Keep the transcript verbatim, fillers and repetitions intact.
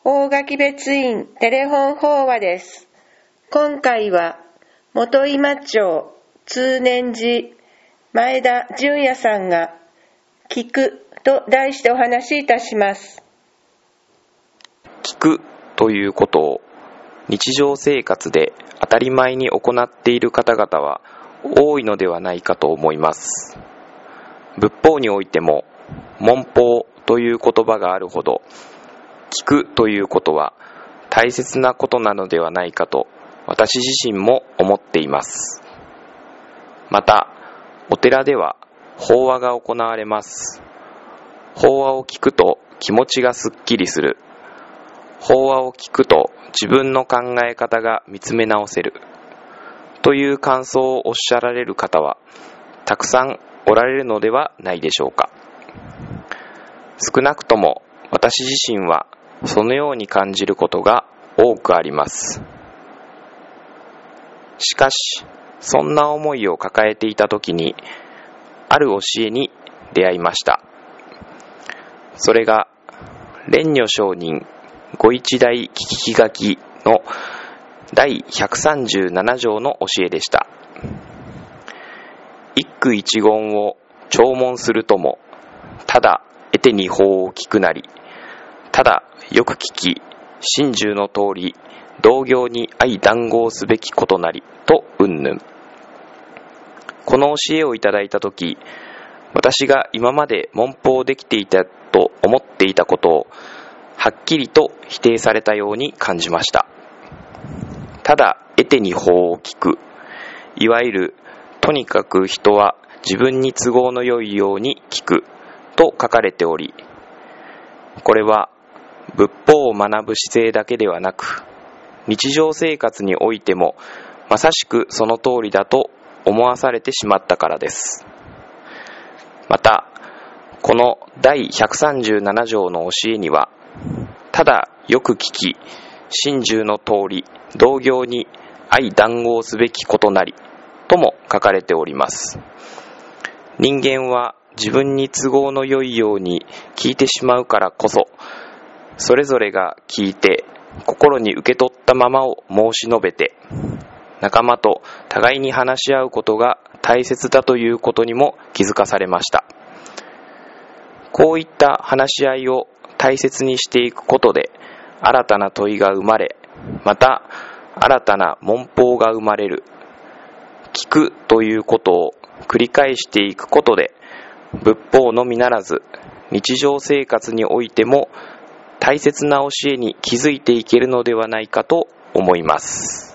大垣別院テレフォン法話です。今回は元今町通念寺前田純也さんが聞くと題してお話しいたします。 聞くということを日常生活で当たり前に行っている方々は多いのではないかと思います。仏法においても門法という言葉があるほど、聞くということは大切なことなのではないかと私自身も思っています。またお寺では法話が行われます。法話を聞くと気持ちがすっきりする。法話を聞くと自分の考え方が見つめ直せるという感想をおっしゃられる方はたくさんおられるのではないでしょうか。少なくとも私自身はそのように感じることが多くあります。しかしそんな思いを抱えていたときにある教えに出会いました。それが蓮如上人ご一代聞き書きのだいひゃくさんじゅうなな条の教えでした。一句一言を聴聞するとも、ただ得てに法を聞くなり、ただよく聞き心中の通り同行に相談合すべきことなりと云々。この教えをいただいたとき、私が今まで門法できていたと思っていたことをはっきりと否定されたように感じました。ただ得てに法を聞く、いわゆるとにかく人は自分に都合の良いように聞くと書かれており、これは仏法を学ぶ姿勢だけではなく、日常生活においてもまさしくその通りだと思わされてしまったからです。またこのだいひゃくさんじゅうなな条の教えには、ただよく聞き心中の通り同行に相談合すべきことなりとも書かれております。人間は自分に都合の良いように聞いてしまうからこそ、それぞれが聞いて心に受け取ったままを申し述べて、仲間と互いに話し合うことが大切だということにも気づかされました。こういった話し合いを大切にしていくことで新たな問いが生まれ、また新たな門法が生まれる。聞くということを繰り返していくことで、仏法のみならず日常生活においても大切な教えに気づいていけるのではないかと思います。